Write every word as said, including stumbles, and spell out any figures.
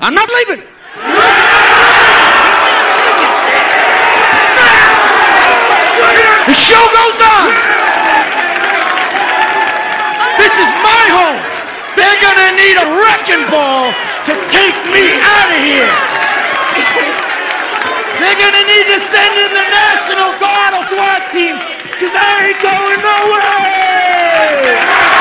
I'm not leaving. The show goes on. This is my home. They're gonna need a wrecking ball to take me out of here. They're gonna need to send in the National Guard or SWAT team, because I ain't going nowhere.